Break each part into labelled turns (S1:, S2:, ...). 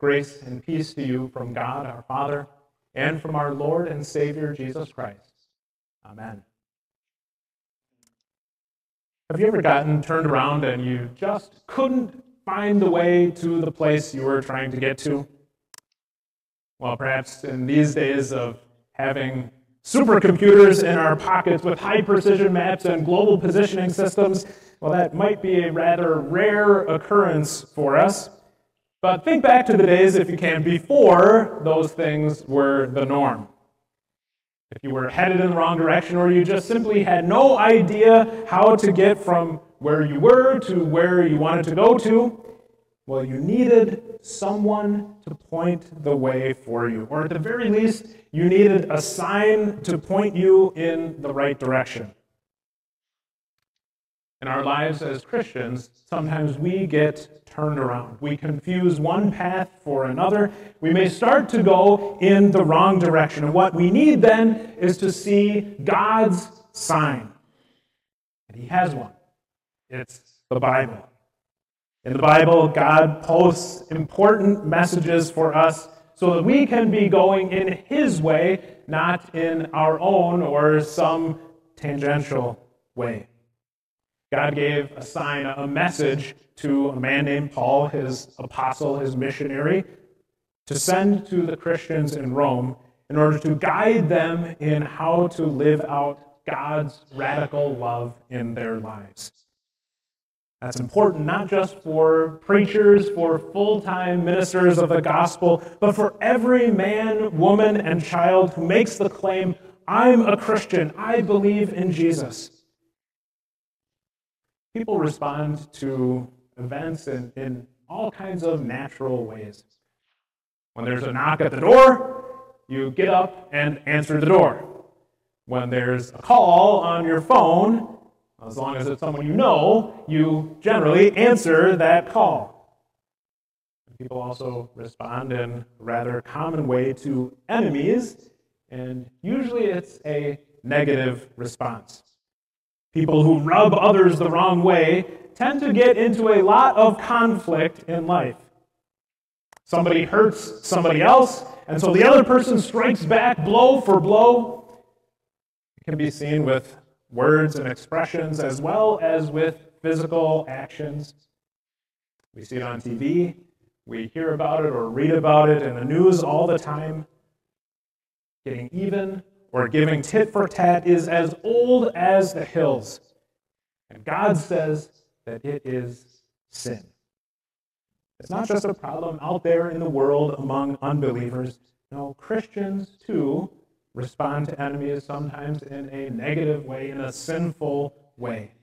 S1: Grace and peace to you from God our Father and from our Lord and Savior Jesus Christ. Amen. Have you ever gotten turned around and you just couldn't find the way to the place you were trying to get to? Well, perhaps in these days of having supercomputers in our pockets with high-precision maps and global positioning systems, well, that might be a rather rare occurrence for us. But think back to the days, if you can, before those things were the norm. If you were headed in the wrong direction, or you just simply had no idea how to get from where you were to where you wanted to go to, well, you needed someone to point the way for you. Or at the very least, you needed a sign to point you in the right direction. In our lives as Christians, sometimes we get turned around. We confuse one path for another. We may start to go in the wrong direction. And what we need then is to see God's sign. And He has one. It's the Bible. In the Bible, God posts important messages for us so that we can be going in His way, not in our own or some tangential way. God gave a sign, a message to a man named Paul, his apostle, his missionary, to send to the Christians in Rome in order to guide them in how to live out God's radical love in their lives. That's important not just for preachers, for full-time ministers of the gospel, but for every man, woman, and child who makes the claim, I'm a Christian, I believe in Jesus. People respond to events in all kinds of natural ways. When there's a knock at the door, you get up and answer the door. When there's a call on your phone, as long as it's someone you generally answer that call. People also respond in a rather common way to enemies, and usually it's a negative response. People who rub others the wrong way tend to get into a lot of conflict in life. Somebody hurts somebody else, and so the other person strikes back blow for blow. It can be seen with words and expressions as well as with physical actions. We see it on TV, we hear about it or read about it in the news all the time. Getting even or giving tit for tat is as old as the hills. And God says that it is sin. It's not just a problem out there in the world among unbelievers. No, Christians too respond to enemies sometimes in a negative way, in a sinful way.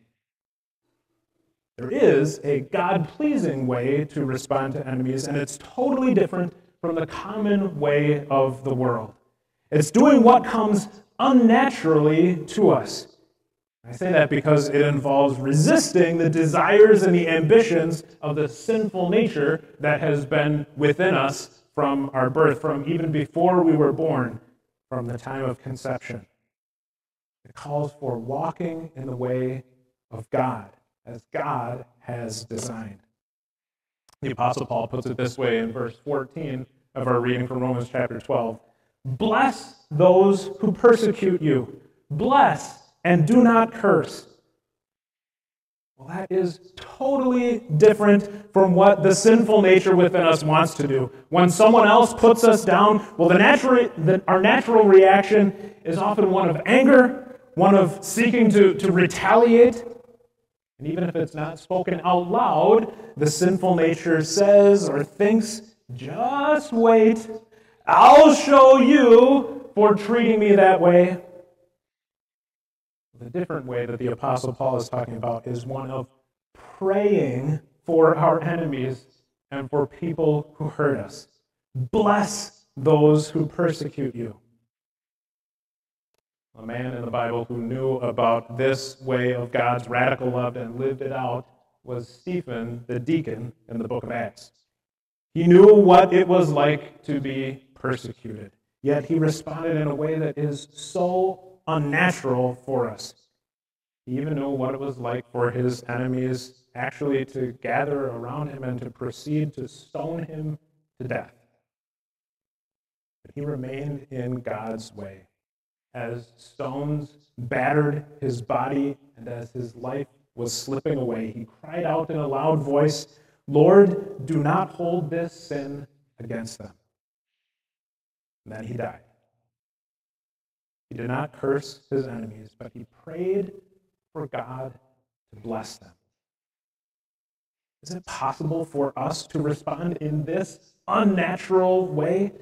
S1: There is a God-pleasing way to respond to enemies, and it's totally different from the common way of the world. It's doing what comes unnaturally to us. I say that because it involves resisting the desires and the ambitions of the sinful nature that has been within us from our birth, from even before we were born, from the time of conception. It calls for walking in the way of God, as God has designed. The Apostle Paul puts it this way in verse 14 of our reading from Romans chapter 12. Bless those who persecute you. Bless and do not curse. Well, that is totally different from what the sinful nature within us wants to do. When someone else puts us down, well, our natural reaction is often one of anger, one of seeking to retaliate. And even if it's not spoken out loud, the sinful nature says or thinks, just wait, I'll show you for treating me that way. The different way that the Apostle Paul is talking about is one of praying for our enemies and for people who hurt us. Bless those who persecute you. A man in the Bible who knew about this way of God's radical love and lived it out was Stephen, the deacon, in the book of Acts. He knew what it was like to be persecuted, yet he responded in a way that is so unnatural for us. He even knew what it was like for his enemies actually to gather around him and to proceed to stone him to death. But he remained in God's way. As stones battered his body and as his life was slipping away, he cried out in a loud voice, "Lord, do not hold this sin against them." And then he died. He did not curse his enemies, but he prayed for God to bless them. Is it possible for us to respond in this unnatural way?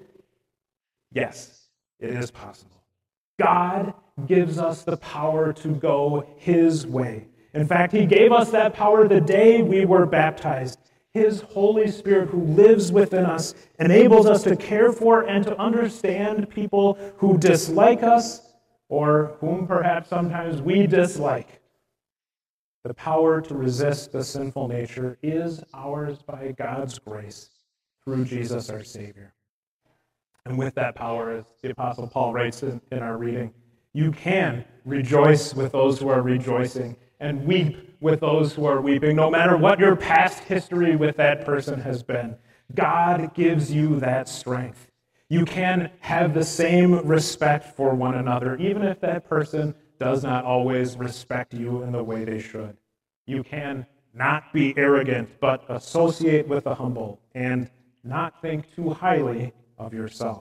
S1: Yes, it is possible. God gives us the power to go his way. In fact, he gave us that power the day we were baptized. His Holy Spirit, who lives within us, enables us to care for and to understand people who dislike us or whom perhaps sometimes we dislike. The power to resist the sinful nature is ours by God's grace through Jesus our Savior. And with that power, as the Apostle Paul writes in our reading, you can rejoice with those who are rejoicing and weep with those who are weeping, no matter what your past history with that person has been. God gives you that strength. You can have the same respect for one another, even if that person does not always respect you in the way they should. You can not be arrogant, but associate with the humble and not think too highly of yourself.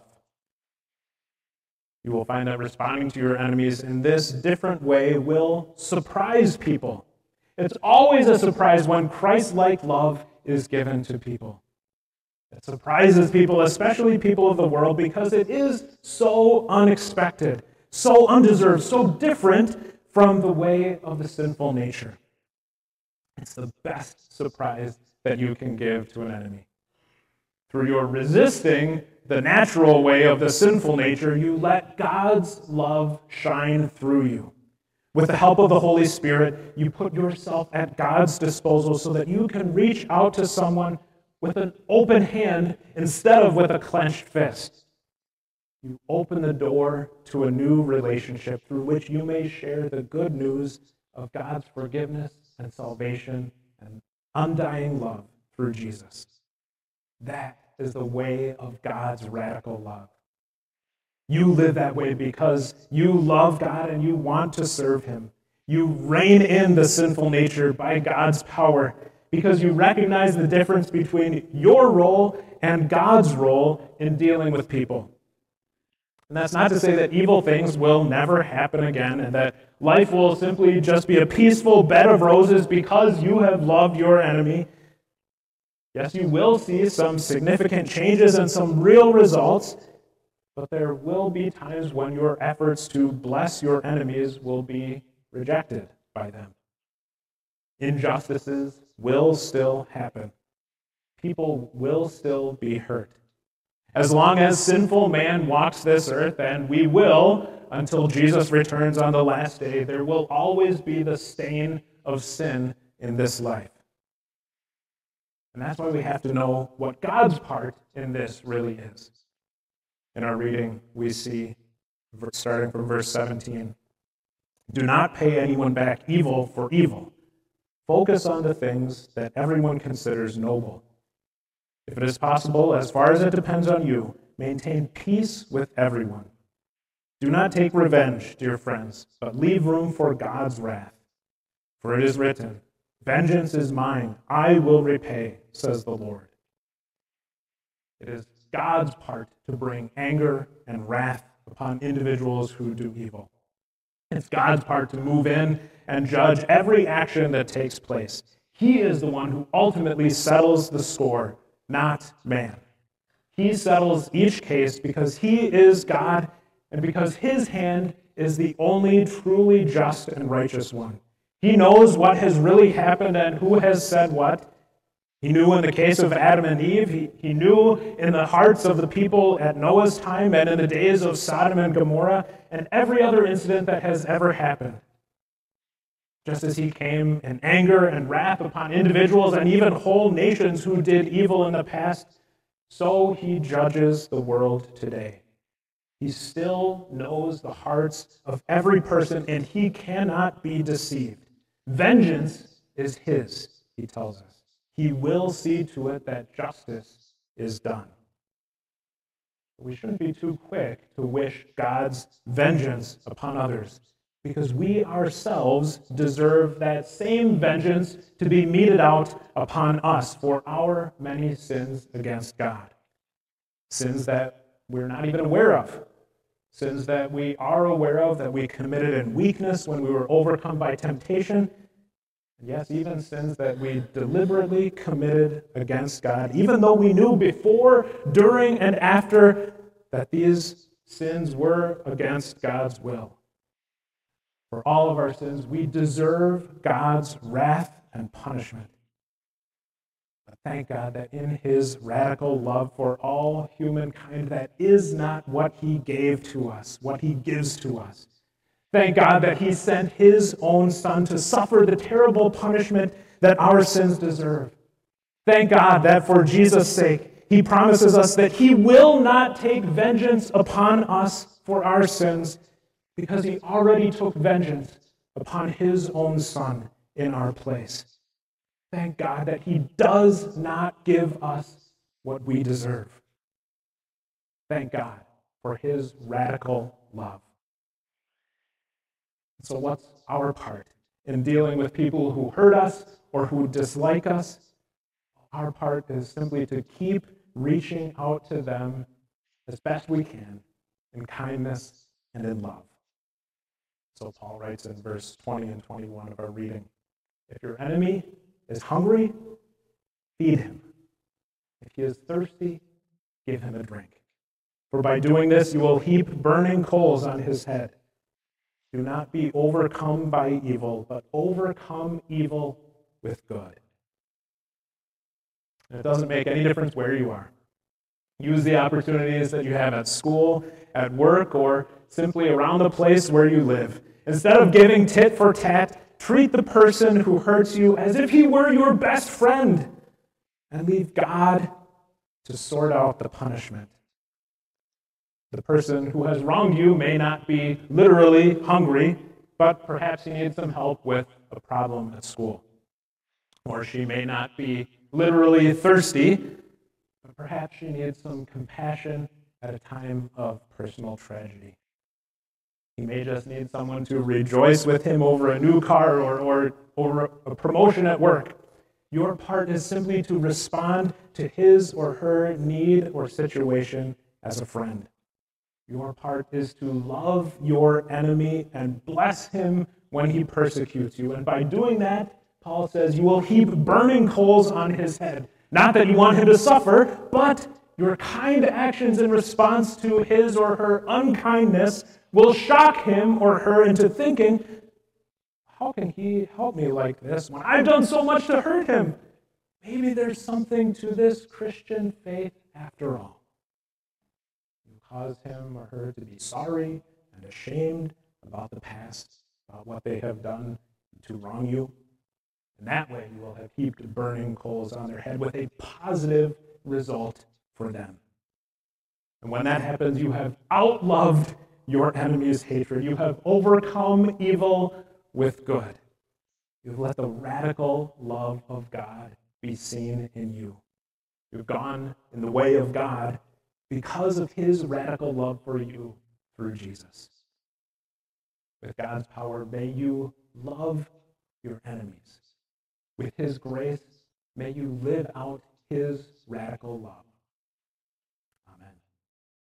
S1: You will find that responding to your enemies in this different way will surprise people. It's always a surprise when Christ-like love is given to people. It surprises people, especially people of the world, because it is so unexpected, so undeserved, so different from the way of the sinful nature. It's the best surprise that you can give to an enemy. Through your resisting the natural way of the sinful nature, you let God's love shine through you. With the help of the Holy Spirit, you put yourself at God's disposal so that you can reach out to someone with an open hand instead of with a clenched fist. You open the door to a new relationship through which you may share the good news of God's forgiveness and salvation and undying love through Jesus. That is the way of God's radical love. You live that way because you love God and you want to serve him. You rein in the sinful nature by God's power because you recognize the difference between your role and God's role in dealing with people. And that's not to say that evil things will never happen again and that life will simply just be a peaceful bed of roses because you have loved your enemy. Yes, you will see some significant changes and some real results, but there will be times when your efforts to bless your enemies will be rejected by them. Injustices will still happen. People will still be hurt. As long as sinful man walks this earth, and we will until Jesus returns on the last day, there will always be the stain of sin in this life. And that's why we have to know what God's part in this really is. In our reading, we see, starting from verse 17, do not pay anyone back evil for evil. Focus on the things that everyone considers noble. If it is possible, as far as it depends on you, maintain peace with everyone. Do not take revenge, dear friends, but leave room for God's wrath. For it is written, vengeance is mine, I will repay, says the Lord. It is God's part to bring anger and wrath upon individuals who do evil. It's God's part to move in and judge every action that takes place. He is the one who ultimately settles the score, not man. He settles each case because he is God and because his hand is the only truly just and righteous one. He knows what has really happened and who has said what. He knew in the case of Adam and Eve. He knew in the hearts of the people at Noah's time and in the days of Sodom and Gomorrah and every other incident that has ever happened. Just as he came in anger and wrath upon individuals and even whole nations who did evil in the past, so he judges the world today. He still knows the hearts of every person, and he cannot be deceived. Vengeance is his, he tells us. He will see to it that justice is done. We shouldn't be too quick to wish God's vengeance upon others, because we ourselves deserve that same vengeance to be meted out upon us for our many sins against God. Sins that we're not even aware of. Sins that we are aware of, that we committed in weakness when we were overcome by temptation. And yes, even sins that we deliberately committed against God, even though we knew before, during, and after that these sins were against God's will. For all of our sins, we deserve God's wrath and punishment. But thank God that in his radical love for all humankind, that is not what he gave to us, what he gives to us. Thank God that he sent his own Son to suffer the terrible punishment that our sins deserve. Thank God that for Jesus' sake, he promises us that he will not take vengeance upon us for our sins, because he already took vengeance upon his own Son in our place. Thank God that he does not give us what we deserve. Thank God for his radical love. So what's our part in dealing with people who hurt us or who dislike us? Our part is simply to keep reaching out to them as best we can in kindness and in love. So Paul writes in verse 20 and 21 of our reading, if your enemy is hungry, feed him. If he is thirsty, give him a drink. For by doing this, you will heap burning coals on his head. Do not be overcome by evil, but overcome evil with good. And it doesn't make any difference where you are. Use the opportunities that you have at school, at work, or simply around the place where you live. Instead of giving tit for tat, treat the person who hurts you as if he were your best friend, and leave God to sort out the punishment. The person who has wronged you may not be literally hungry, but perhaps he needs some help with a problem at school. Or she may not be literally thirsty, but perhaps she needs some compassion at a time of personal tragedy. He may just need someone to rejoice with him over a new car or over a promotion at work. Your part is simply to respond to his or her need or situation as a friend. Your part is to love your enemy and bless him when he persecutes you. And by doing that, Paul says, you will heap burning coals on his head. Not that you want him to suffer, but your kind actions in response to his or her unkindness will shock him or her into thinking, how can he help me like this when I've done so much to hurt him? Maybe there's something to this Christian faith after all. Cause him or her to be sorry and ashamed about the past, about what they have done to wrong you. And that way you will have heaped burning coals on their head with a positive result for them. And when that happens, you have outloved your enemy's hatred. You have overcome evil with good. You've let the radical love of God be seen in you. You've gone in the way of God because of his radical love for you through Jesus. With God's power, may you love your enemies. With his grace, may you live out his radical love.